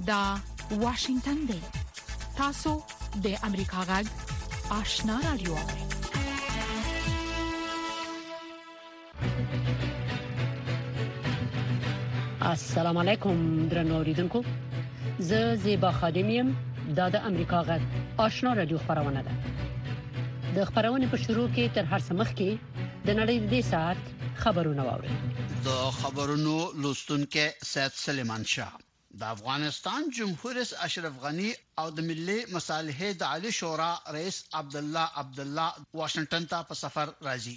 دا واشنگتن دی تاسو د امریکا غږ آشنا رادیو السلام علیکم درنو اوریدونکو زه زیبا خادمیم دا د امریکا غږ آشنا رادیو خبرونه ده د خبرونې په شروع کې تر هر څه مخکې د نړۍ د ساعت خبرونه واورئ د خبرونو لوستونکو سید سلیمان شاه د افغانستان جمهور رئیس اشرف غنی او د ملي مصالحې د عالی شورا رئیس عبدالله واشنگټن ته په سفر راځي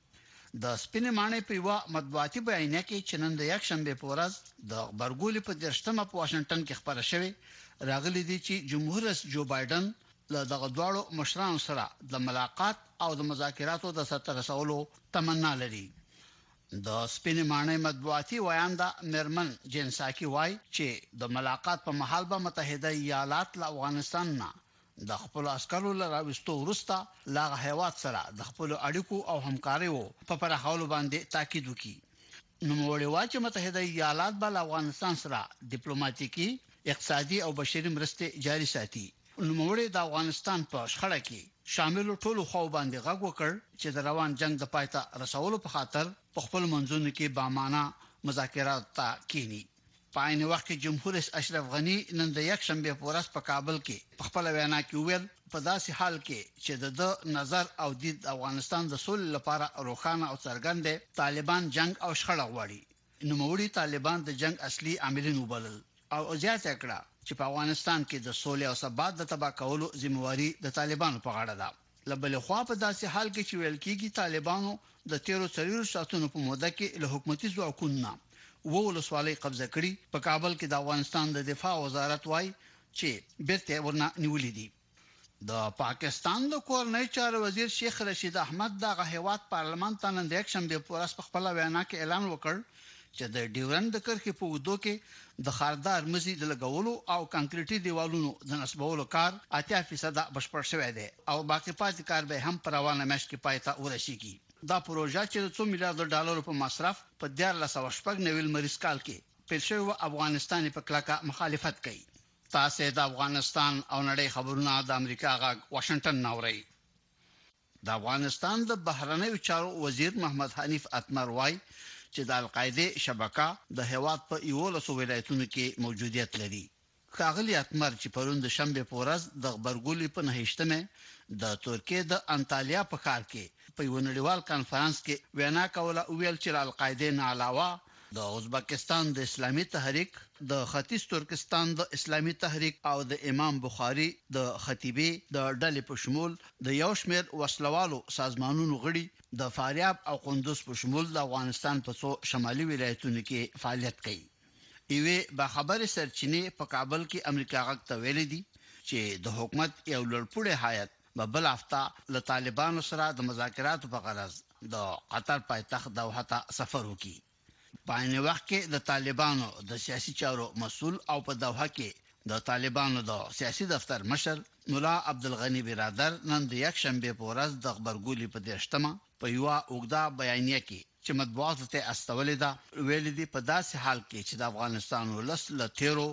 د سپینې مانې په یو مطبوعاتي بیانیه کې چې نن د یک شنبه په ورځ د خبرګولې په 10مه په واشنگټن کې خبره شوې راغلي دي چې جمهور رئیس جو بایدن له دغه دوړو مشرانو سره د ملاقات او د مذاکراتو د سر رسولو تمنا لري د سپینې مانې مطبوعاتي ویاندا مرمن جنساکی وای چې د ملاقات په محل به متحده ایالات له افغانستان نه د خپل عسکرو لراوستو ورسته لاغه هیواد سره د خپل اړیکو او همکاریو په پرخولو باندې تاکید وکړي نو موړي چې متحده ایالات به افغانستان سره ډیپلوماټیکي اقتصادي او بشري مرستې جاري ساتي نو موړي د افغانستان په شخړه کې شامل ټولو خو باندې غږ وکړ چې د روان جنگ د پایته رسولو په خاطر په خپل منځونو کې بامانه مذاکرات تا کینی پاین وخت کې جمهور رئیس اشرف غنی نن د یک شنبه په ورځ په کابل کې په خپل وینا کې ویل په داسې حال کې چې د نظر او د افغانستان د سولې لپاره روښانه او څرګند طالبان جنگ او شخړه غواړي نو موړي طالبان د جنگ اصلي عاملین وبلل او زیات کړه چې په افغانستان کې د سولې او ثبات د تبا کولو ذمہواری د طالبانو په غاړه ده لبل خو په داسې حال کې چې ویل کېږي طالبانو د 13 ساتونو په موده کې له حکومتي ځواکونو ولسوالۍ قبضه کړي په کابل کې د افغانستان د دفاع وزارت وای چې بیرته ورنه نیولې دي د پاکستان د کورنۍ چارو وزیر شیخ رشید احمد د هیواد پارلمان ته نن د یک شنبه په ورځ په خپل وینا کې اعلان وکړ چې د ډیورند کرښې په ودو کې د خاردار مزي د لګولو او کانکریټي دیوالونو د نسبولو کار 80% بشپړ شوی دی او باقی پاتې کار به هم پر روانه مېش کې پایته ورسیږي دا پروژه چې 2 میلیارډ ډالر په مصرف په 1490 مریض کال کې پیل شوی افغانستان په کلکه مخالفت کوي تاسو د افغانستان او نړۍ خبرونه د امریکا غږ واشنگټن نوري د افغانستان د بهرنیو چارو وزیر محمد حنیف اتمر وای چې د القاعده شبکه د هیواد په 11 ولایتونو کې موجودیت لري خاغلی اتمر چې پرون د شنبه په ورځ د خبرګولې په 9مه د ترکیه د انټالیا په ښار کې په یو نړیوال کانفرنس کې وینا کوله او ویل چې القاعده نه علاوه د ازبکستان د اسلامي تحریک د ختیځ ترکستان د اسلامي تحریک او د امام بخاری د خطیبه د ډلې په شمول د یو شمېر وسلوالو سازمانونو غړي د فاریاب او قندوز په شمول د افغانستان په څو شمالي ولایتونو کې فعالیت کوي ایوه با خبره سرچینه په کابل کې امریکا غږ ته ویل دي چې د حکومت یو لړپوړی هیئت بل هفته له طالبانو سره د مذاکراتو په غرض د قطر پایتخت دوحه ته سفر وکړي په عین وخت کې د طالبانو د سیاسي چارو مسول او په دوحه کې د طالبانو د سیاسي دفتر مشر مولا عبدالغنی برادر نن د یک شنبه په ورځ د خبرګولې په 10مه په یو اوږده بیانیه کې چې مطبوعاتو ته استولې ده ویل دي په داسې حال کې چې د افغانستان ولس له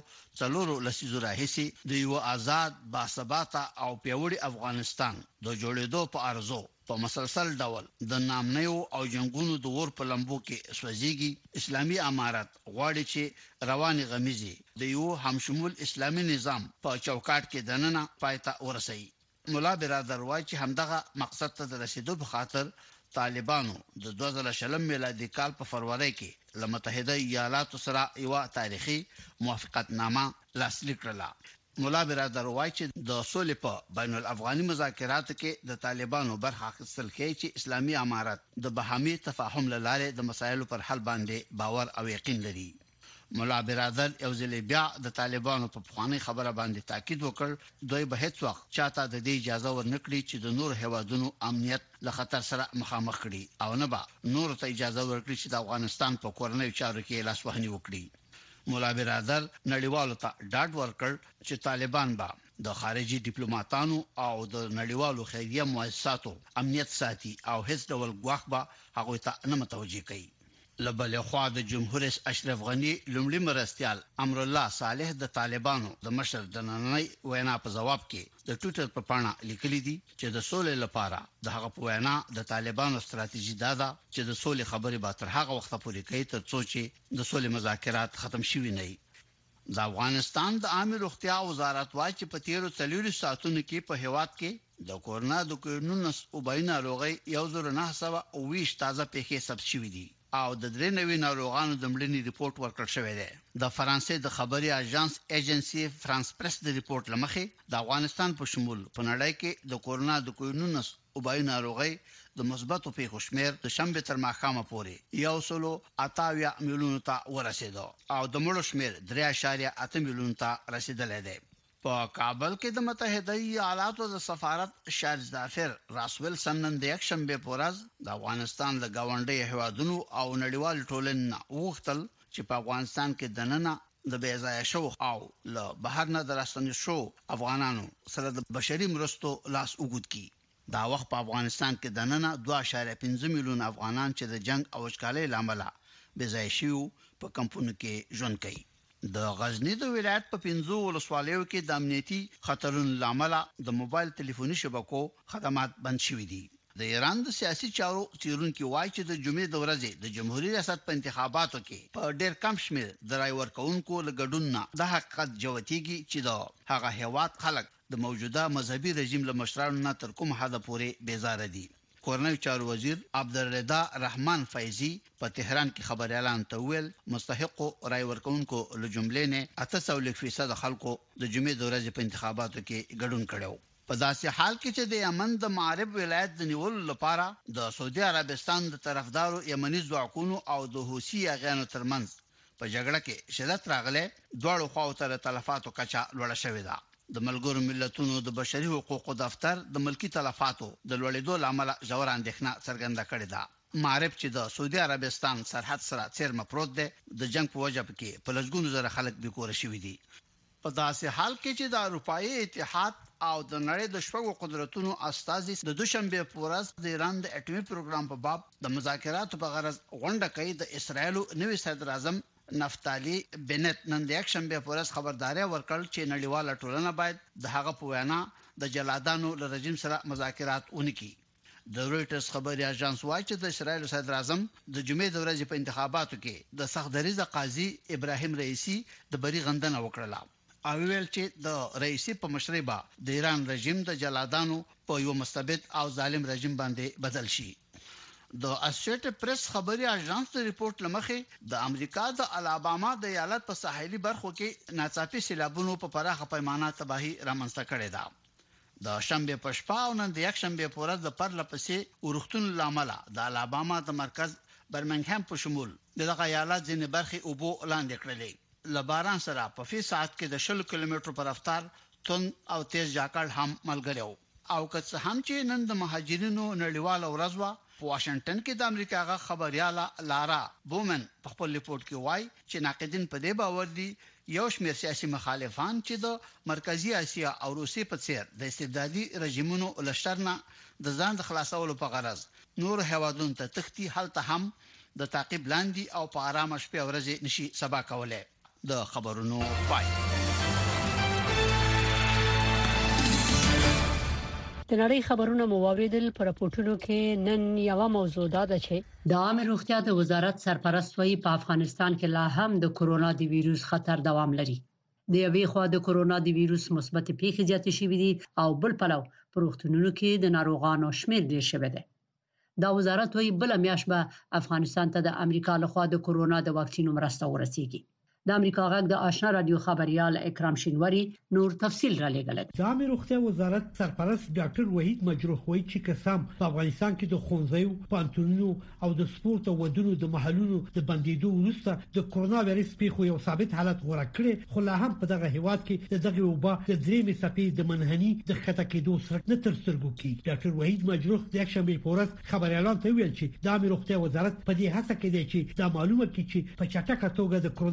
13 لسیزو راهیسي د یو آزاد باثبات او پیوړی افغانستان د جوړېدو په ارزو په مسلسل ډول د نامنیو او جنگونو د ور په لمبو کې سوځيږي اسلامي امارت غواړي چې رواني غمیزي د یو همشمول اسلامي نظام په چوکاټ کې دننه پایته ورسي مولا برادر وایي چې همدغه مقصد ته د رسیدو په خاطر طالبانو د 2020 میلادي کال په فروری کې له متحده ایالاتو سره یو تاریخي موافقتنامه لاسلیک کړه مولا برادر وایي چې د سولې په بین الافغاني مذاکراتو کې د طالبانو برخه اخیستل کوي چې اسلامي امارت د بهامي تفاهم لاره د مسایلو پر حل باندې باور او یقین لري مولا برادر یو ځل بیا د طالبانو په خواني خبره باندې تاکید وکړ دوی به هیڅ وخت چاته د دې اجازه ورنکړي چې د نور هوادونو امنیت له خطر سره مخامخ کړي او نه به نور ته اجازه ورکړي چې د افغانستان په کورنۍ چارو کې لاسوهني وکړي مولا برادر نړیوالو ته ډاډ ورکړ چې طالبان به د خارجي ډیپلوماټانو او د نړیوالو خیریه مؤسساتو امنیت ساتي او هیڅ ډول ګواښ به هغه ته نه متوجي کوي لبل خوا د جمهور رئیس اشرف غنی لومړي مرستيال امر الله صالح د طالبانو د مشر د نننۍ وینا په جواب کې د ټویټر په پاڼه لیکلي دي چې د سولې لپاره د هغه په وینا د طالبانو ستراتیژي دا ده چې د سولې خبرې به تر هغه وخت پورې کوي تر څو چې د سولې مذاکرات ختم شوي نه وي. د افغانستان د عامه روغتیا وزارت وايي چې په تیرو 40 ساعتونو کې په هیواد کې د کورونا د 19 وبای ناروغي 1920 تازه پیښې ثبت شوې دي او د 93 ناروغانو د مړینې ریپورت ورکړل شوی دی. د فرانسې د خبري اژانس ایجنسی فرانس پریس د ریپورت لمخې د افغانستان په شمول په نړۍ کې د کورونا د 19 وبای ناروغي د مثبتو پیښو شمیر د شنبه تر ماښامه پورې 1.8 میلیون ته ورسېدو او د مړو شمیر 3.8 میلیون ته رسیدلی دی. په کابل کې د متحده ایالاتو د سفارت شارج دافر راسویل سنن د یک شنبه پورز د افغانستان د گاونډي هوادونو او نړیوال ټولنې وغوښتل چې په افغانستان کې دننه د بیځای شو او له بهر نه درستنی شو افغانانو سره د بشري مرستو لاس وګد کی. دا وخت په افغانستان کې دننه 2.5 میلیون افغانان چې د جنگ او وچکالۍ لامل بیځای شو په کمپونو کې ژوند کوي. د غزنی د ولایت په 15 ولسوالیو کې د امنیتي خطرونو لامل د موبایل ټلیفوني شبکو خدمات بند شوې دي. د ایران د سیاسي چارو څیړونکو وایي چې د جمعې د ورځې د جمهوریت ریاست په انتخاباتو کې په ډېر کم شمېر د رای ورکوونکو لګډون نه د حقیقت جوتیږي چې د هغه هیواد خلک د موجوده مذهبي رژیم له مشرانو نه تر کوم حد پورې بیزاره دي. کورنۍ چارو وزیر عبدالرضا رحمان فیضی په تهران کې خبر اعلان ته ویل مستحق رای ورکوونکو له جملې نه 88% خلکو د جمعې د ورځې په انتخاباتو کې ګډون کړو. په داسې حال کې چې د یمن د معرب ولایت د نیولو لپاره د سعودي عربستان د طرفدارو یمني ځواکونو او د حوثي اغیانو ترمنځ په جګړه کې شدت راغله دوه خواو ته تلفاتو کچا لوړه شوې ده. د ملګرو ملتونو د بشري حقوقو دفتر د ملکی تلفاتو د لوړېدو لامل ژور اندېښنه څرګنده کړې ده. معرب چې د سعودي عربستان سرحد سره څیرمه پروت دی د جنگ په وجه کې په لږګونو زره خلک بیکور شوي دي. په داسې حال کې چې د اروپאי اتحاد او د نړۍ د شپږو قدرتونو استازي د دوشنبه پورز د ایران د اټومي پروګرام په باب د مذاکراتو په غرض غونډه کوي د اسرایل نوي صدر اعظم نفتالی بنت نن د یک شنبه پورز خبرداري ورکړل چې نړیواله ټولنه باید د هغه په وینا د جلادانو له رژیم سره مذاکرات ونکړي. د رويټرز خبري اژانس وايي چې د اسرایل صدر اعظم د جمعې د ورځې په انتخاباتو کې د سختدریزه قاضي ابراهیم رئیسی د بری غندنه وکړه او ویل چې د رئیسی په مشرۍ د ایران رژیم د جلادانو په یو مستبد او ظالم رژیم باندې بدل شي. د اسوسییټډ پریس خبري اژانس د ریپورت لمخې د امریکا د الاباما د ایالت په ساحلي برخو کې ناڅاپي سیلابونو په پراخه پیمانه تباہي رامنځته کړې ده. د شنبه په شپه او نن د یک شنبه پورز د پرلپسې ورښتون لامل د الاباما د مرکز برمنګهم په شمول دغه ایالت ځینې برخې اوبو لاندې کړلې. لباران سره په فی ساعت کې د 10 کیلومتر پر رفتار تون او تیز جاکړ هم ملګریو او که څه هم چې نن د مهاجرینو نړیواله ورځ و په واشنگټن کې د امریکا غا خبرياله لارا بومن په خپل ریپورت کې وایي چې ناقدین په دې باور دي یو شمېر سیاسي مخالفان چې د مرکزی اسیا او روسي په څیر د استبدادي رژیمونو لشرنه د ځان د خلاصولو په غرض نور هوادونو ته تختی حالت هم د تعقیب لاندې او په آرامه شپه ورځې نشي سبا کوله. د خبرونو پای. د نړۍ خبرونه مو واوریدل. پر راپورټونو کې نن یو موضوع ده چې د عامه روغتیا د وزارت سرپرست وایي په افغانستان کې لا هم د کورونا د وایروس خطر دوام لري. د یوې خوا د کورونا د وایروس مثبت پیښې زیاتې شوې دي او بل پلو پر روغتونونو کې د ناروغانو شمیر ډیر شوی دی. دا وزارت وایي بل میاشت به افغانستان ته د امریکا لخوا د کورونا د واکسینو مرسته ورسیږي. د امریکا غږ د آشنا رادیو خبريال اکرام شینواری نور تفصیل را لګل. د عامه روغتیا وزارت سرپرست ډاکټر وحید مجروح وایي چې قسم په افغانستان کې د ښوونځیو، پانتونونو او د سپورت ودونو د محلونو د بندیدو وروسته د کورونا وایرس پیښو یو ثابت حالت غوړه کړي، خو لا هم په دغه هیواد کې دغه وبا د درېمې څپې د منحني د خطا کېدو سره نه تر سترګو کیږي. ډاکټر وحید مجروح د یک شنبه پورز خبريالانو ته ویل چې د عامه روغتیا وزارت په دې هڅه کې دی چې دا معلومه کړي چې په چټکه توګه د کورونا وایرس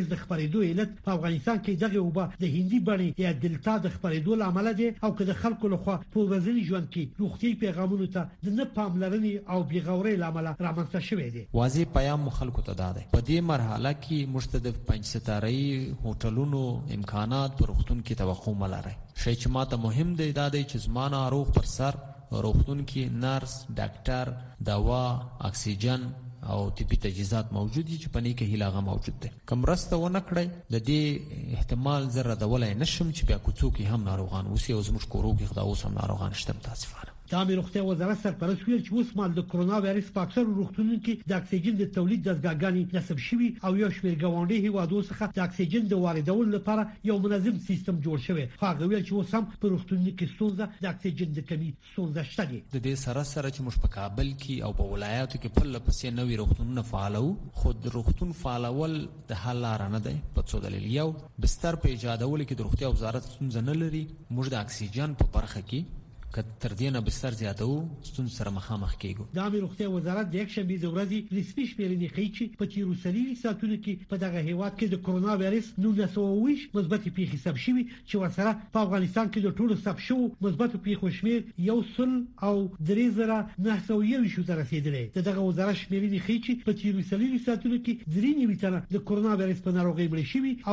وایرس د خپرېدو علت په افغانستان کې دغه وبا د هندي بڼې یا دلتا د خپرېدو لامل دی او که د خلکو لخوا په ورځني ژوند کې روغتي پیغامونو ته د نه پاملرنې او بېغورۍ لامل رامنځته شوی دی. واضح پیغام خلکو ته ده په دې مرحله کې مستهدف 5 ستاره‌ای هوټلونو امکانات پر روغتون کې توقع ملاره. شي چې ماته مهم دی دا دی چې زمانه روغ پر سر روغتون کې نرس، ډاکټر، دوا، اکسیجن او طبي تجهیزات موجود دي چې پني کې هیلاغه موجود دي. کوم راسته ونه کړی د دې احتمال ذره د ولای نشم چې بیا کوڅو کې هم ناروغان وسی او زموږ کورو کې خدا اوس هم ناروغان شته متاسفانه. د عامه روغتیا وزارت سرپرست ویل چې اوس مال د کرونا وایرس په اکثر روغتونونو کې د اکسیجن د تولید دستګاهګانې نصب شوي او یو شمېر ګاونډي هیوادو څخه د اکسیجن د واردولو لپاره یو منظم سیستم جوړ شوی. هغه ویل چې اوس هم په روغتونونو کې ستونزه د اکسیجن د کمی ستونزه شته دي. د دې سره چې موږ په کابل کې او په ولایاتو کې په لپسې نوې روغتونونه فعالو خود روغتون فعالول د حل لار نه دی په څو دلیل. یو بستر په ایجادول کې د روغتیا وزارت ستونزه نه لري. موږ د اکسیجن په برخه کې کتر دینه بستر زیاتو ستون سره مخامخ کیږو. د عامه روغتیا وزارت د یک شنبه د ورځې رسمي شمیرنې ښیي چې په تیرو سلیری ساتونو کې په دغه هیواد کې د کرونا وایرس 1920 مثبت پیښې ثبت شوي چې ورسره په افغانستان کې د ټولو ثبت شوو مثبت پیښو شمیر 1,3920 شو ته رسیدلی. دغه وزارت شمیرنې ښیي چې په تیرو سلیری ساتونو کې 93 تنه د کرونا وایرس په ناروغۍ مړ شوي او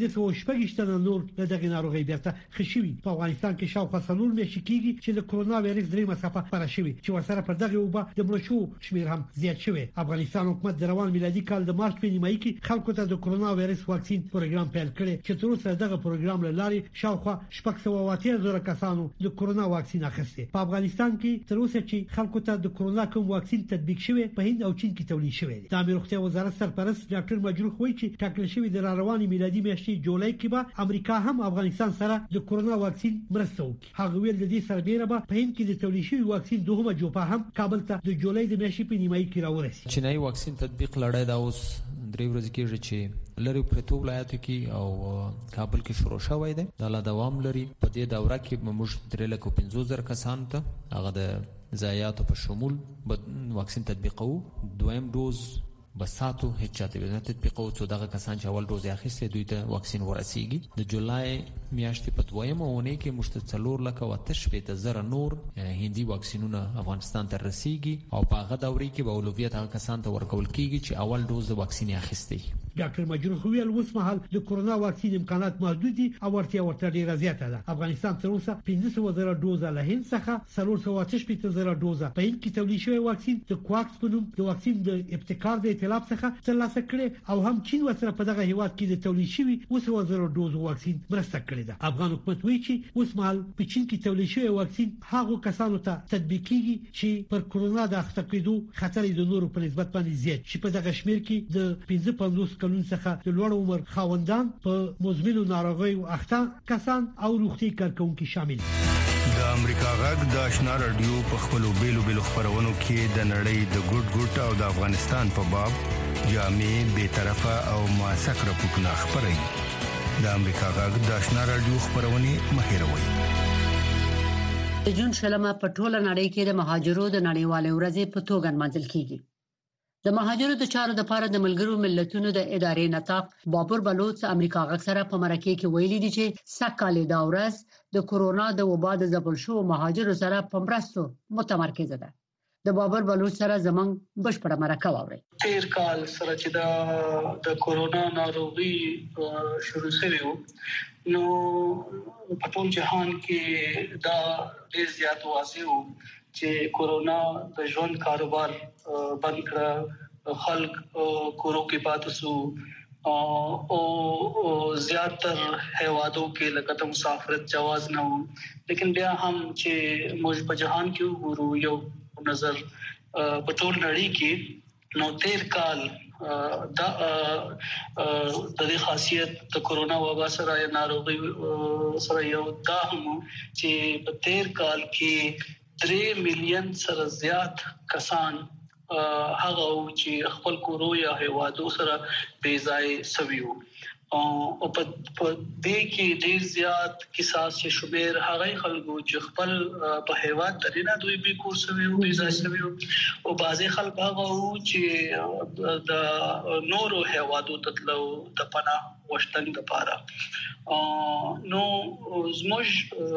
1516 تنه نور دغه ناروغۍ بیرته خښوي. په افغانستان کې شاوخوا 4 میاشتې کېږي چې د کرونا وایرس درې مسافه خپره شوی چې ورسره پر دغه وبا د مړشو شمیر هم زیات شوی. افغانستان حکومت د روان میلادي کال د مارچ په نیمایي کې خلکو ته د کرونا وایرس واکسین پروګرام پیل کړی چې تر اوسه دغه پروګرام لاري شاوخوا 680,000 کسانو د کرونا واکسین اخیسته. په افغانستان کې تر اوسه چې خلکو ته د کرونا کوم واکسین تطبیق شوی په هند او چین کې تولید شوی دی. د عامه روغتیا وزارت سرپرست ډاکټر مجروح وایي چې ټاکل شوی د رواني میلادي میاشتې جولای کې به امریکا هم افغانستان سره د کرونا واکسین مرسته وکړي. هغه ویل د دې سربېره به په هند کې د تولید شوی واکسین دوهمه جوپه هم کابل ته د جولای د میاشتې په نیمایي کې راورسي. چینایي واکسین تطبیق لړۍ دا اوس 3 ورځې کېږي چې لری پرتو ولایتو کې او کابل کې شروع شوی دی. دا لا دوام لري. په دې دوره کې موږ 3,50,000 کسان ته هغه د ضایعاتو په شمول واکسین تطبیقو. دویم دوز بساتو هیڅ چاته به نه تطبیقو څو دغه کسان چې اول دوز اخیسته دوی ته واکسین ورسیږي. د جولای میاشتې په دویمه اونۍ کې مشتڅلور لکه وتشبه زره نور هندي واکسینونه افغانستان ته رسیږي او په هغه دورې کې به اولویت هغه کسان ته ورکول کیږي چې اول دوز د واکسین اخیسته. ډاکټر مجروح ویل اوس مهال د کرونا واکسین امکانات محدود دي او ورته ډیره زیاته ده. افغانستان تر اوسه 15,000 دوزه له هند څخه 418,000 دوزه په هند کې تولید شوی واکسین د کوواکس په نوم د واکسین د ابتکار د ائتلاف څخه ترلاسه کړي او هم چین ورسره په دغه هیواد کې د تولید شوی 2,000 دوزو واکسین مرسته کړې ده. افغان حکومت وایي چې اوس مهال په چین کې تولید شوی واکسین هغه کسانو ته تطبیق کیږي چې پر کرونا د اخته کېدو خطر د نورو په نسبت باندې زیات چې په دغه شمیر کې د 55 کلونو څخه د لوړ عمر خاوندان په مزمنو ناروغیو اخته کسان او روغتي کارکونکو شامل. د امریکا غږ د آشنا رادیو په خپلو بیلو خبرونو کې د نړۍ د ګډ او د افغانستان په باب جامع بے طرفه او موثق راپورټونه خبري. د امریکا غږ د آشنا رادیو خبرونه مهیروي. د جون شلمه په ټوله نړۍ کې د مهاجرو د نړیوالې ورځې په توګه منځل کیږي. د مهاجرو د چارو د لپاره د ملګرو ملتونو د ادارې نطاق بابر بلوچ امریکا غږ سره په مرکه کې ویلي دي چې سکهاله دا ورځ د کورونا د وبا د ځپل شو مهاجرو سره په مرستو متمرکز ده. د بابر بلوچ سره زمنګ بشپړه مرکه واوري. تیر کال سره چې د کورونا ناروغي شروع شوه نو په ټول جهان کې دا ډېر زیات واضح وو چې کورونا د ژوند کاروبار بند کړ. خلک کورو کې پاتې شو او زیاتر هیوادو کې لکه د مسافرت جواز نه وو. لیکن بیا هم چې موږ په جهان کې وګورو یو نظر په ټول نړۍ کې نو تیر کال د دې خاصیت د کورونا وبا سره یا ناروغي سره یو دا هم چې په تیر کال کې 3 مليون سره زیات کسان هغه چې خپل کورو یا هیوادو سره بې ځای سوي وو او په دې کې ډیر زیات قصاص چې شمیر هغه خلکو چې خپل په هیواد درینه دوی به کورسوي او ویزا شوی او بعضي خلک هغه چې د نورو هیوادو تطلو د پناه وشتن لپاره نو زموږ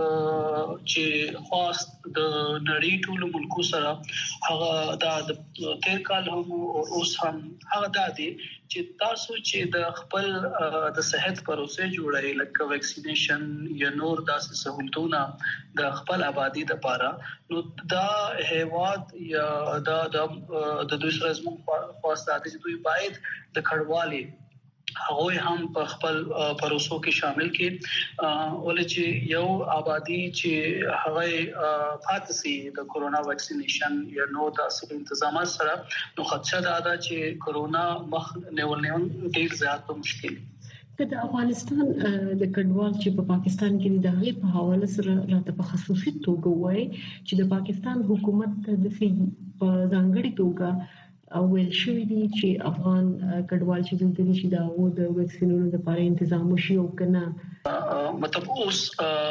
چې خاص د نړۍ ټول ملکو سره هغه د تیر کال هم او اوس هم هغه د دې چې تاسو چې د خپل د صحت پروسه جوړای لکه ویکسینیشن یا نور داسې سہولتونه د خپل آبادی لپاره نو دا هیواد یا د دوی سره زموږ خاص د دوی باید د کډوالي هغه هم په خپل پروسو کې شامل کړي ولې چې یو آبادی چې هغه پاتسي د کورونا ویکسینیشن یا نو تاسو تنظیمات سره نو خدشه ده چې کورونا مخ نیول ډیر زیات مشکل د افغانستان د کډوال چې په پاکستان کې د هغې په حواله سره راته په خصوصي توګه وایي چې د پاکستان حکومت د په ځانګړي توګه او ویل شوی دی چې افغان کډوال چې دلته شي دا و د ویکسینونو لپاره تنظیم وشي او کنه مطلب اوس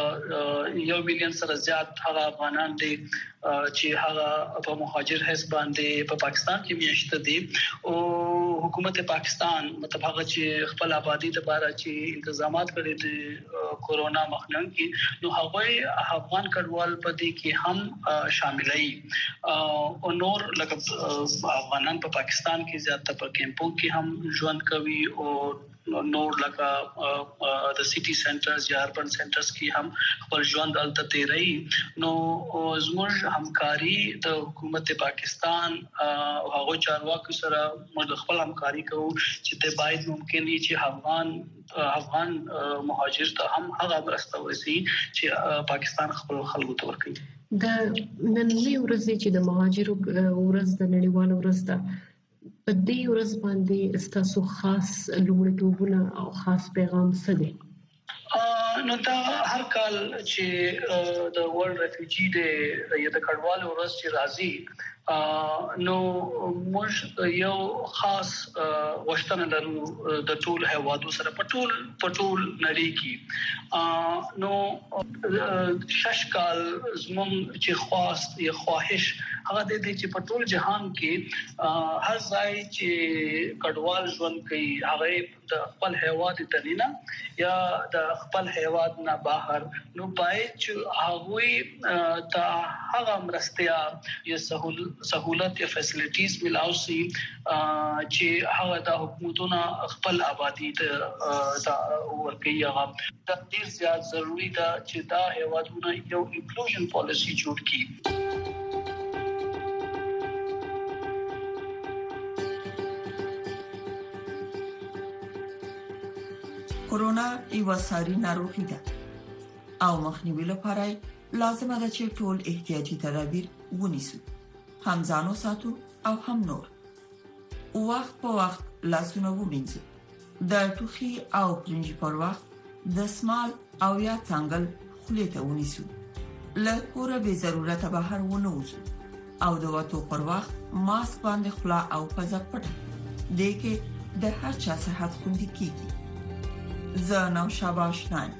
1 مليون سره زیات هغه افغانان دي چې هغه په مهاجر حیث باندې په پاکستان کې میشته دي او حکومت پاکستان مطلب هغه چې خپل آبادی لپاره چې تنظیمات کړي دي کورونا مخنیوي کې نو هغه افغان کډوال په دې کې هم شاملای او نور لکه افغانان په پاکستان کې زیاتره په کیمپو کې هم ژوند کوي او نور لکه د سټي سنټرز یا اربن سنټرز کې هم خپل ژوند دلته تیري نو زموږ همکاري د حکومت پاکستان او هغه چارواکو سره موږ خپل همکاري کوو چې ته باید ممکن وي چې افغان مهاجر ته هم هغه مرسته ورسي چې پاکستان خپل خلکو ته ورکړي د نننۍ ورځ چې د مهاجرو ورځ د نړیوال ورځ ده په دې ورځ باندې ستاسو خاص لومړیتوبونه او خاص پیغام څه دی نو دا هر کال چې د ورلد ریفیوجی ډے یا د کډوالو ورځ چې راځي نو موږ یو خاص وشتنه لرو د ټول هیوادو سره په ټول نړۍ کې نو شش کال زموږ چې خواست یا خواهش هغه د دې چې په ټول جهان کې هر ځای چې کډوال ژوند کوي هغه د خپل هیواد تلینا یا د خپل هیواد نه بهر نو باید چې هغه ته هغه مرستیا یا سہولت یا فیسیلیټیز ملاوي چې هغه د حکومتونو خپل آبادی ته ورکوي هغه د ډیر زیات ضروری ده چې دا هیوادونه یو انکلوژن پالیسی جوړ کړي کورونا یو ساري ناروغي ده او مخنیوي لپاره لازم ده چې ټول احتیاطي تدابیر ونیسو هم ځانو ساتو او هم نور وخت په وخت لاسونه ومینځو د ټوخي او پرنجي پر وخت د سمال او یا څنګه خولې ته ونیسو له کوره به ضرورت بهر ونه وځو او د وټو پر وخت ماسک باندې خلا او پزه پټ دې کې د هر چا صحت خوندي کیږي زنو شاباشنای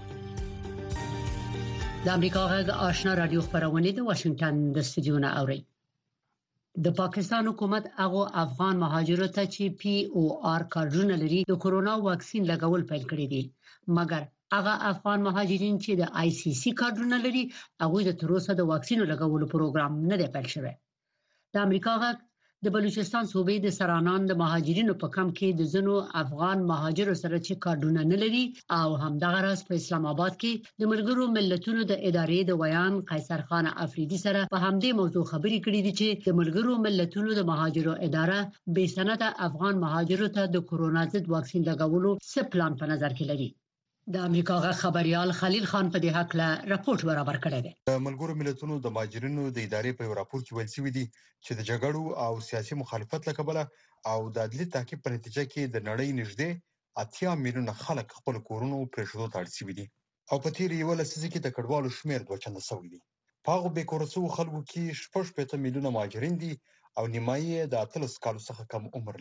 د امریکا غږ آشنا رادیو خبرونه د واشنگټن د استودیو نه اوري د پاکستان حکومت هغه افغان مهاجرو ته چې پی او آر کارډونه لري د کورونا واکسین لګول پیل کړی دي مګر هغه افغان مهاجرین چې د آی سی سی کارډونه لري هغه د تروسه د واکسین لګولو پروګرام نه دی پیل شوی د امریکا غږ د بلوچستان صوبې د سرانان د مهاجرینو په کم کې د زنو افغان مهاجرو سره چې کارډونه نه لري او همدغه راز په اسلام آباد کې د ملګرو ملتونو د ادارې د ویان قیصر خان افریدي سره په همدې موضوع خبرې کړې دي چې د ملګرو ملتونو د مهاجرو اداره بې سنده افغان مهاجرو ته د کورونا ضد واکسین لګولو څه پلان په نظر کې لري د امریکا غا خبريال خلیل خان په دې حق له راپورټ برابر کړی دی د ملګرو ملتونو د مهاجرینو د ادارې په راپور کې ویل شوی دی چې د جګړو او سیاسي مخالفت لکبله او د عدلي تعقیب په نتیجه کې د نړۍ نږدې 80 میلیونه خلک خپل کورونو پرېښودو ته اړ شوي دي او په تیر یو لسیزه کې د کډوالو شمیر دوه چنده شوی دی په هغه به کورسو خلکو کې 8 میلیونه مهاجرین دي او نیمایي د 30 کالو څخه کم عمر لري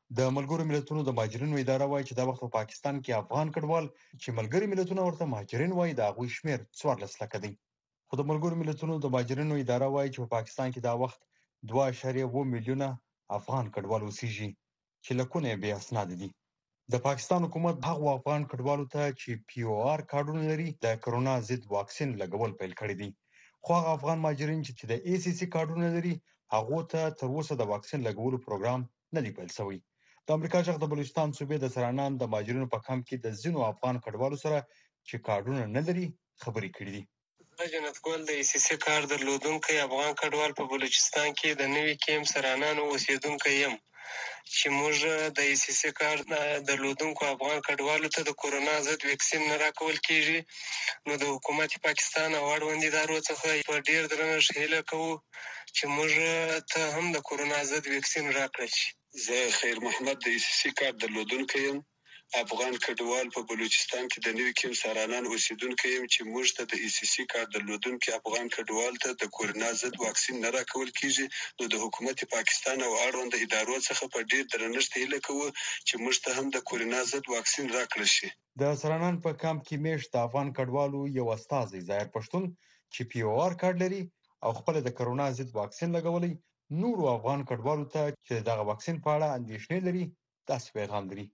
د ملګرو ملتونو د مهاجرینو اداره وایي چې دا وخت په پاکستان کې افغان کډوال چې ملګري ملتونه ورته مهاجرین وایي دا غوي شمیر 14 لک دی. خو د ملګرو ملتونو د مهاجرینو اداره وایي چې په پاکستان کې دا وخت 2.2 میلیونه افغان کډوال اوسېږي چې لکونه بې اسناد دي. د پاکستان حکومت هغه افغان کډوالو ته چې پی او آر کارډونه لري د کرونا ضد واکسین لګول پیل کړی دي. خو هغه افغان مهاجرین چې د ای سی سی کارډونه لري هغه ته تر اوسه د واکسین لګولو پروګرام نه دی پیل شوی. د امریکا څخه د بلوچستان صوبې د سرانان د مهاجرینو په کمپ کې د ځینو افغان کډوالو سره چې کارډونه نه لري خبرې کړې دي. جنت ګل د ای سی سی کار درلودونکو افغان کډوال په بلوچستان کې د نوي کیمپ سرانانو اوسیدونکو یم چې موږ د ای سی سی کار درلودونکو افغان کډوالو ته د کورونا ضد ویکسین نه راکول کیږي. نو د حکومت پاکستان او اړوند ادارو څخه په ډیر درنښت هیله کوو چې موږ ته هم د کورونا ضد ویکسین راکړل شي. زه خیر محمد د ای سی سی کار درلودونکی یم، افغان کډوال په بلوچستان کې د نوي کیمپ سرانان اوسیدونکی یم چې موږ ته د ای سی سی کار درلودونکو افغان کډوال ته د کورونا ضد واکسین نه راکول کیږي. نو د حکومت پاکستان او اړوند ادارو څخه په ډیر درنښت هیله کوو چې موږ ته هم د کورونا ضد واکسین راکړل شي. د سرانان په کمپ کې میشت د افغان کډوالو یو استازی ظاهر پښتون چې پی او آر کارت لري او خپل د کرونا ضد واکسین لګولي نورو افغان کډوالو ته چې دغه واکسین په اړه اندېښنې لري تاسو پیغام لري.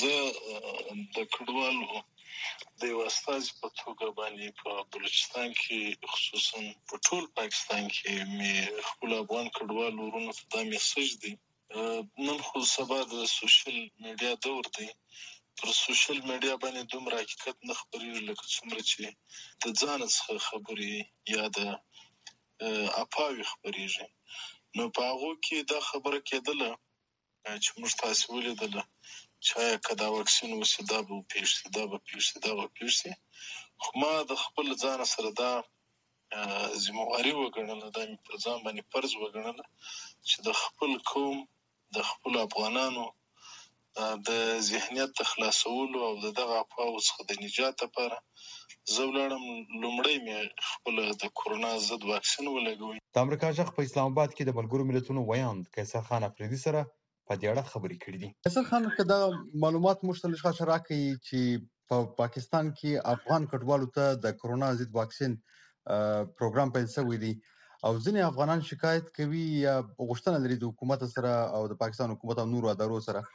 زه د کډوالو د یو استازي په توګه باندې په بلوچستان کې خصوصا په ټول پاکستان کې مې خپل افغان کډوالو ورونو ته دا میسج دی. نن خو سبا د سوشل میډیا دور دی، پر سوشل میډیا باندې دومره حقیقت نه خبرېږي لکه څومره چې د ځان څخه خبرې یا د اپاوي خبرېږي. نو په هغو کې دا خبره کېدله چې موږ تاسې ولیدله چې آیا که دا واکسین وسي دا به وپېښ شي، دا به پېښ شي، دا به پېښ شي. خو ما د خپل ځان سره دا ذمهواري وګڼله، دا مې پر ځان باندې فرض وګڼله چې د خپل قوم د خپلو افغانانو د ذهنیت د خلاصولو او د دغه افواهو څخه د نجات لپاره زه ولاړم لومړی مې خپل د کورونا ضد واکسین ولګوي. د امریکا ځخ په اسلام آباد کې د ملګرو ملتونو ویاند قیصر خان افریدي سره په دې اړه خبرې کړې دي. قیصر خان که دا معلومات موږ ته لږ راکړي چې په پاکستان کې افغان کډوالو ته د کورونا ضد واکسین پروګرام پیل شوی دی او ځینې افغانان شکایت کوي یا غوښتنه لري د حکومت سره او د پاکستان حکومت او نورو ادارو سره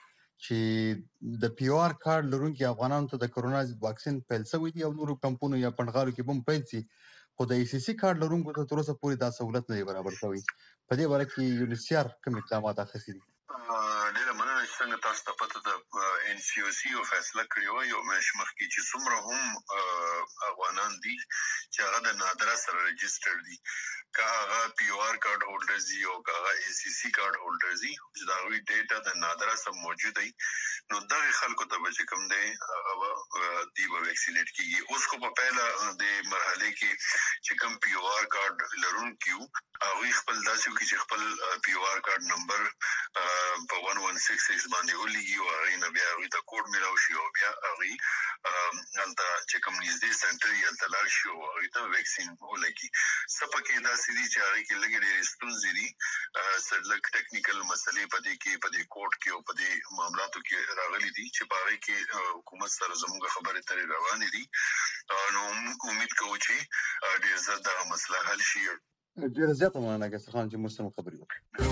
چې د پی او آر کارت لرونکو افغانانو ته د کورونا ضد واکسین پیل شوی دی او نورو کمپونو یا پنډغالو کې هم پیل شي، خو د ای سی سی کارت لرونکو ته تر اوسه پورې دا سہولت نه دی برابر شوی. په دې باره کې یونیسیار کوم اقدامات اخیستي دي؟ ډېره مننه چې څنګه تاسو ته پته ده ان سی او سی یو فیصله کړې وه یو میاشت مخکې چې څومره هم افغانان دي چې هغه د نادره سره رجسټر دي، که هغه پی او آر کارت هولډرز دي او که هغه ای سی سی کارت هولډرز دي چې د هغوی ډیټا د نادره سره موجود دی، نو دغه خلکو ته به چې کوم دی هغه دی به ویکسینیټ کیږي. اوس خو په پیله د مرحلې کې چې کوم پی او آر کارت لرونکي وو هغوی خپل داسې وکړي چې خپل پی او آر کارت نمبر په 1166 باندې ولیږي او هغې نه بیا هغوی ته کوډ میلاو شي او بیا هغوی هلته چې کوم نږدې سنټر یې هلته لاړ شي او هغوی ته ویکسین ولګي. څه پکې داسې دي چې هغې کې لږې ډېرې ستونزې دي، لږ ټیکنیکل مسلې په دې کې په دې کوډ کې او په دې معاملاتو کې راغلي دي چې په هغې کې حکومت سره زموږ خبرې ترې روانې دي. نو امید کوو چې ډېر زر دغه مسله حل شي. ډېره زیاته مننه قیصر خان چې موږ سره خبرې وکړې.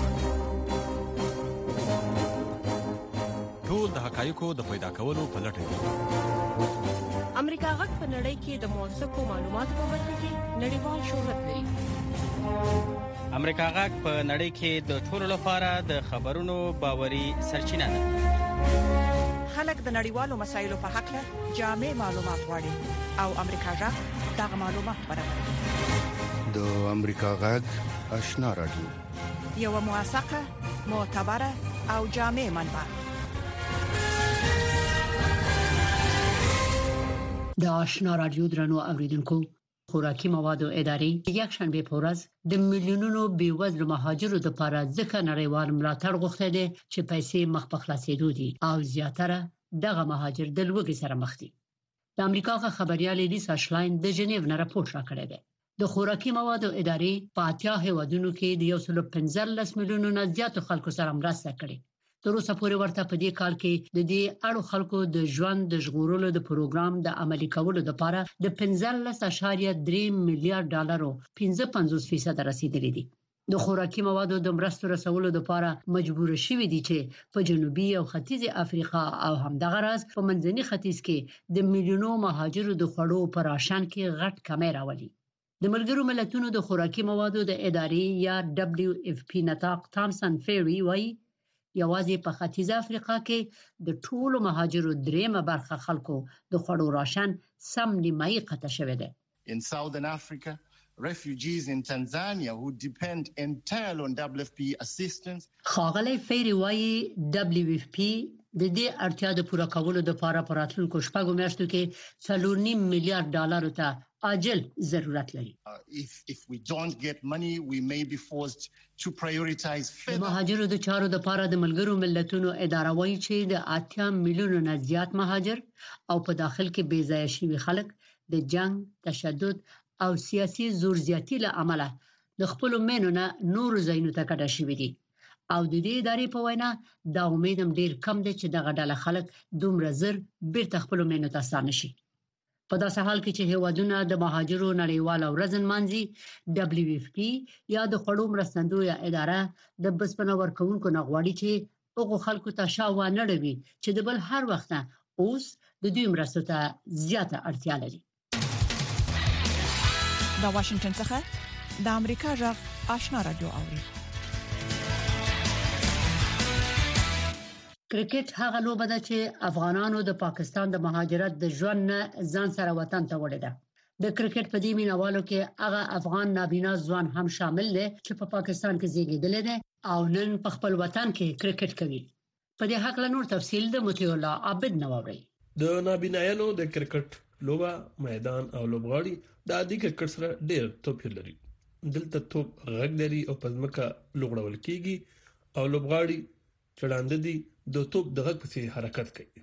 ټول د حقایقو د پیدا کولو په لټه کې امریکا غږ په نړۍ کې د موثقو معلوماتو په برخه کې نړیوال شهرت لري. امریکا غږ په نړۍ کې د ټولو لپاره د خبرونو باوري سرچینه ده. خلک د نړیوالو مسایلو په اړه جامع معلومات غواړي او امریکا غږ دغه معلومات برابروي. د امریکا غږ آشنا رادیو یو موثقه، معتبره او جامع منبع. د آشنا رادیو درنو اوریدونکو، خوراکي موادو ادارې یک شنبه په ورځ د میلیونونو بیوزلو مهاجرو لپاره ځکه نړیوال ملاتړ غوښتي دي چې پیسې مخ په خلاصېدو دي او زیاتره دغه مهاجر د لوږې سره مخ دي. د امریکا خبريال لیسا شلاین د جنیو نه راپور راکړی دی. د خوراکي موادو ادارې په 80 هیوادونو کې د 115 میلیونو نه زیاتو خلکو سره مرسته کړې. تر اوسه پورې ورته په دې کال کې د دې اړو خلکو د ژوند د ژغورلو د پروګرام د عملي کولو لپاره د 15.3 میلیارډ ډالرو 55% رسیدلي دي. د خوراکي موادو د مرستو رسولو لپاره مجبور شوي دي چې په جنوبي او ختیځ افریقا او همدغه راز په منځني ختیځ کې د میلیونو مهاجرو د خوړو په راشن کې غټ کمی راولي. د ملګرو ملتونو د خوراکي موادو د ادارې یا WFP نطاق تامسن فيري وایي یوازې په ختیځ افریقا کې د ټولو مهاجرو دریمه برخه خلکو د خوړو راشن سم نیمایي قطع شوی دی. In Southern Africa, refugees in Tanzania who depend entirely on WFP assistance. خاغلی فيري وایي WFP د دې اړتیا د پوره کولو لپاره په راتلونکو شپږو میاشتو کې 4.5 میلیارډ ډالرو ته عاجل ضرورت لري. If we don't get money, we may be forced to prioritize further. مهاجرو د چارو لپاره د ملګرو ملتونو اداره وایي چې د 8 میلیونو نه زیات مهاجر او په داخل کې بې ځایه شوي خلک د جنگ، تشدد او سیاسي زور زیاتی له امله د خپل مینو نه نور ځایونو ته کډه شوي دي او د دې ادارې په وینا دا امید هم ډیر کم دی چې دغه ډله خلک دومره زر بیرته خپل مینو ته ستانه شي. په داسې حال کې چې هیوادونه د مهاجرو نړیواله ورځ نمانځي، WFP یا د خوړو مرستندویه اداره د بسپنه ورکوونکو نه غواړي چې هغو خلکو ته شا ونه اړوي چې د بل هر وخت نه اوس د دوی مرستو ته زیاته اړتیا لري. دا واشنگټن څخه د امریکا غږ آشنا رادیو اوري. کرکټ هغه لوبه ده چې افغانانو د پاکستان د مهاجرت د ژوند نه ځان سره وطن ته وړي ده. د کرکټ په دې مینوالو کې هغه افغان نابینا ځوان هم شامل دی چې په پاکستان کې زیږیدل دي او نن په خپل وطن کې کرکټ کوي. په دې حق له نور تفصیل د مطیع الله عابد نووري. د نابینایانو د کرکټ لوبه میدان او لوبغاړي د عادي کرکټ سره ډېر توپیر لري. دلته توپ غږ لري او په ځمکه لوغړول کیږي او لوبغاړي چړاند دي د توپ د غږ په څیر حرکت کوي.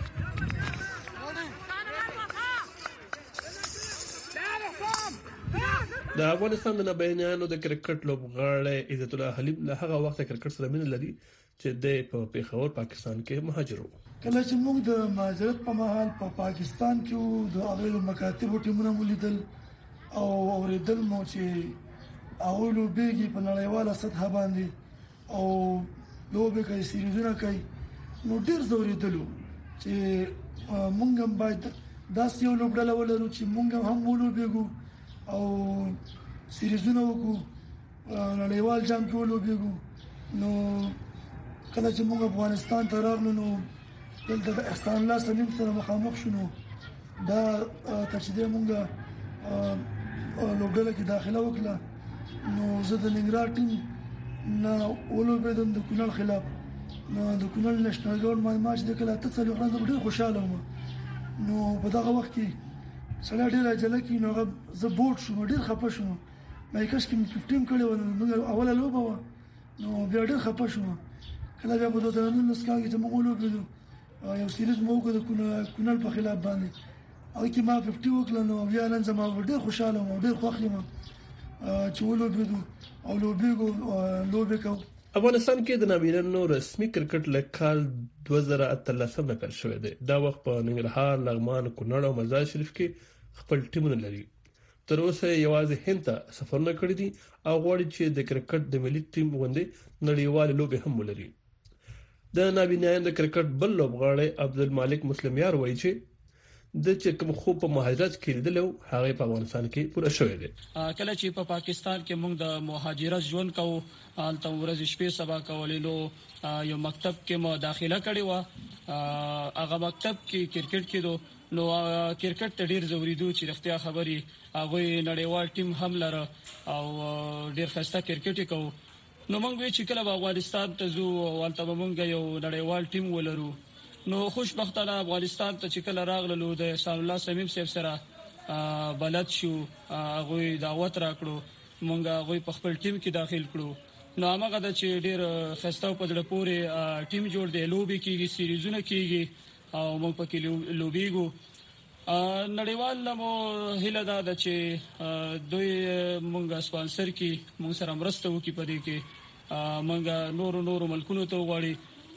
د افغانستان د نابینانو د کرکټ لوبغاړی عزت الله حلیب له هغه وخت کرکټ سره مینه لري چې د پیښور پاکستان کې مهاجر وو. کله چې موږ د مهاجرت په مهال په پاکستان کې د اغیل مکاتب ټیمونو ولیدل او اوریدل مو چې اولو بیګي په نړیواله سطح باندې او لوبه کوي سیریزونه کوي نو ډیر زوریدلو چې مونږ هم باید داسې یو لوبډله ولرو چې مونږ هم ولوبېږو او سیریزونه وکړو نړیوال جام کې ولوبېږو. نو کله چې مونږ افغانستان ته راغلو نو دلته د احسان الله سلیم سره مخامخ شونو. دا چې مونږ لوبډله کې داخله وکړه نو زه د ننګرهار ټیم نه ولوبېدم د کونړ خلاف. نو د کونړ نېشنل ګراوند باندې ماچ د کله ته څلور راځم ډېر خوشاله وم. نو په دغه وخت کې سړی ډېر عجله کې نو زه بوټ شوم ډېر خپه شوم. مې کاش کې 15 کړي و نو اوله لوبه و نو بیا ډېر خپه شوم. کله بیا په 2019 کې چې موږ ولوبېدو یو سیریز مو وکړ د کونړ په خلاف باندې او کې ما 50 وکړل نو بیا نن زما ډېر خوشاله وم ډېر خوښ یم چې ولوبېدو او لوبې کوو. افغانستان کې د نابینانو رسمي کرکټ له کال 2013 نه پیل شوی دی. دا وخت په ننګرهار، لغمان، کونړ او مزار شریف کې خپل ټیمونه لري. تر اوسه یوازې هند ته سفرونه کړی دي او غواړي چې د کرکټ د ملي ټیم غونډې نړیوال لوبې هم ولري. د نابینانو د کرکټ بل لوبغاړی عبدالمالک مسلمیار وایي چې د چې کوم خو په مهاجرت کې لیدلو هغه په افغانستان کې پوره شوی دی. کله چې په پاکستان کې موږ د مهاجرت ژوند کوو الته ورځ شپې سبا کولې نو یو مکتب کې مو داخله کړې و. هغه مکتب کې کرکټ کې نو کرکټ ته ډیر ضروري دی چې رښتیا خبري هغه نړیوال ټیم هم لره او ډیر خسته کرکټ کوو. نو موږ چې کله افغانستان ته ځو ولته موږ یو نړیوال ټیم ولرو. نو خوشبختانه افغانستان ته چې کله راغلو د احسان الله سمیم صاحب سره بلد شو هغه دعوت راکړو مونږ هغه په خپل ټیم کې داخل کړو. نو هغه د چې ډیر خسته په ځړ پورې ټیم جوړ دی لوبي کېږي سیریزونه کېږي او موږ په کې لوبيګو. نړیوال مو هله دا چې دوی مونږ سپانسر کی مونږ سره مرسته وکړي په دې کې مونږ نور ملکونو ته وغواړي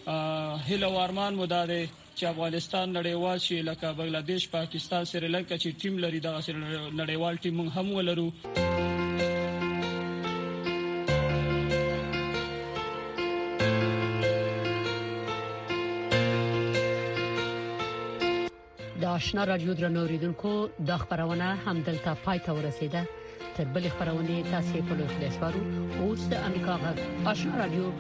هله وارمان مداده چې افغانستان نړیوال شي لکه بنگلاديش پاکستان سریلانکا چې ټیم لري دا نړیوال ټیم هم ولرو. د آشنا رادیو درنوریدونکو د خبرونه هم دلته پای ته ورسیده. تر بل خبرونه تاسو په لوي خلاصوارو اوس د امریکا غږ آشنا رادیو